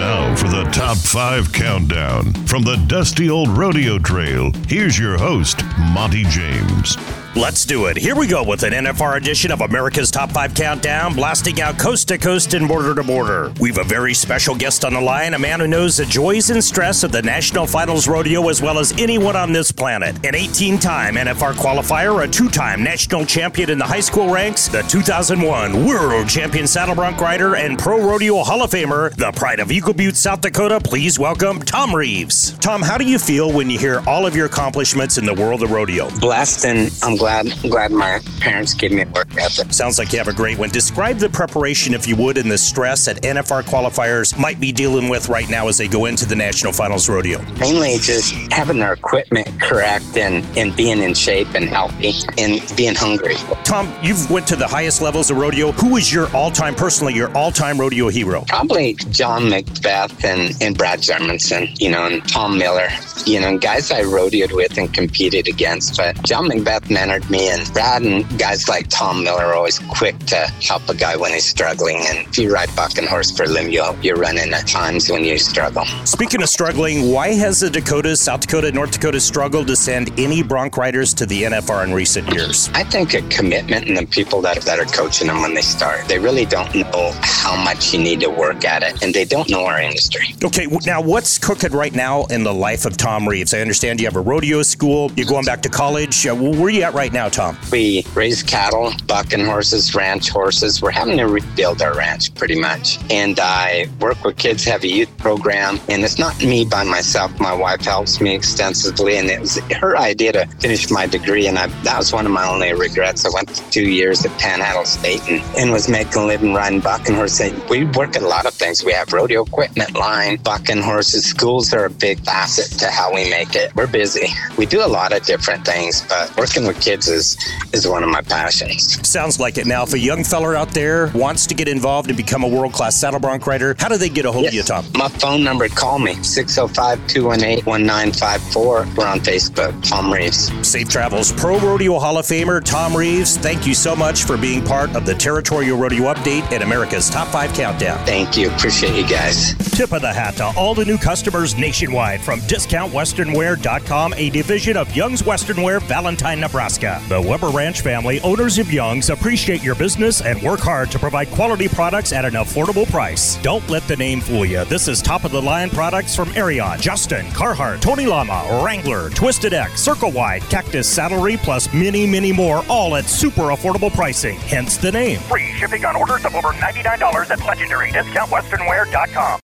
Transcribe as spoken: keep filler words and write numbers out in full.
Now for the Top five Countdown. From the dusty old rodeo trail, here's your host, Monty James. Let's do it. Here we go with an N F R edition of America's Top five Countdown, blasting out coast to coast and border to border. We've a very special guest on the line, a man who knows the joys and stress of the National Finals Rodeo as well as anyone on this planet. An eighteen-time N F R qualifier, a two-time national champion in the high school ranks, the two thousand one World Champion Saddle Bronc rider, and Pro Rodeo Hall of Famer, the pride of Eagle Butte, South Dakota. Please welcome Tom Reeves. Tom, how do you feel when you hear all of your accomplishments in the world of rodeo? Blessed, and I'm glad glad my parents gave me a work ethic. Sounds like you have a great one. Describe the preparation, if you would, and the stress that N F R qualifiers might be dealing with right now as they go into the National Finals Rodeo. Mainly just having their equipment correct and, and being in shape and healthy and being hungry. Tom, you've went to the highest levels of rodeo. Who is your all-time, personally, your all-time rodeo hero? Probably John McBeth and, and Brad Jermanson, you know, and Tom Miller, you know, guys I rodeoed with and competed against. But John McBeth mentored me, and Brad and guys like Tom Miller are always quick to help a guy when he's struggling. And if you ride buck and horse for a limb, you'll, you're running at times when you struggle. Speaking of struggling, why has the Dakotas, South Dakota, North Dakota struggled to send any bronc riders to the N F R in recent years? I think a commitment in the people that, that are coaching them when they start. They really don't know how much you need to work at it, and they don't know our industry. Okay, now what's cooking right now in the life of Tom Reeves? I understand you have a rodeo school. You're going back to college. Uh, where are you at right now, Tom? We raise cattle, buck and horses, ranch horses. We're having to rebuild our ranch pretty much. And I work with kids, have a youth program. And it's not me by myself. My wife helps me extensively. And it was her idea to finish my degree. And I, that was one of my only regrets. I went to two years at Panhandle State and, and was making a living riding buck and horses. We work at a lot of things. We have rodeo equipment line, buck and horses. Schools are a big facet to how we make it. We're busy. We do a lot of different things, but working with kids is is one of my passions. Sounds like it. Now, if a young feller out there wants to get involved and become a world-class saddle bronc rider, how do they get a hold yes. of you, Tom? My phone number, call me, six oh five, two one eight, one nine five four. We're on Facebook, Tom Reeves. Safe travels. Pro Rodeo Hall of Famer, Tom Reeves, thank you so much for being part of the Territorial Rodeo Update and America's Top five Countdown. Thank you. Appreciate you guys. Tip of the hat to all the new customers nationwide from discount western wear dot com, a division of Young's Western Wear, Valentine, Nebraska. The Weber Ranch family, owners of Young's, appreciate your business and work hard to provide quality products at an affordable price. Don't let the name fool you. This is top-of-the-line products from Arion, Justin, Carhartt, Tony Lama, Wrangler, Twisted X, Circle Wide, Cactus Saddlery, plus many, many more, all at super affordable pricing. Hence the name. Free shipping on orders of over ninety-nine dollars at legendary discount western wear dot com.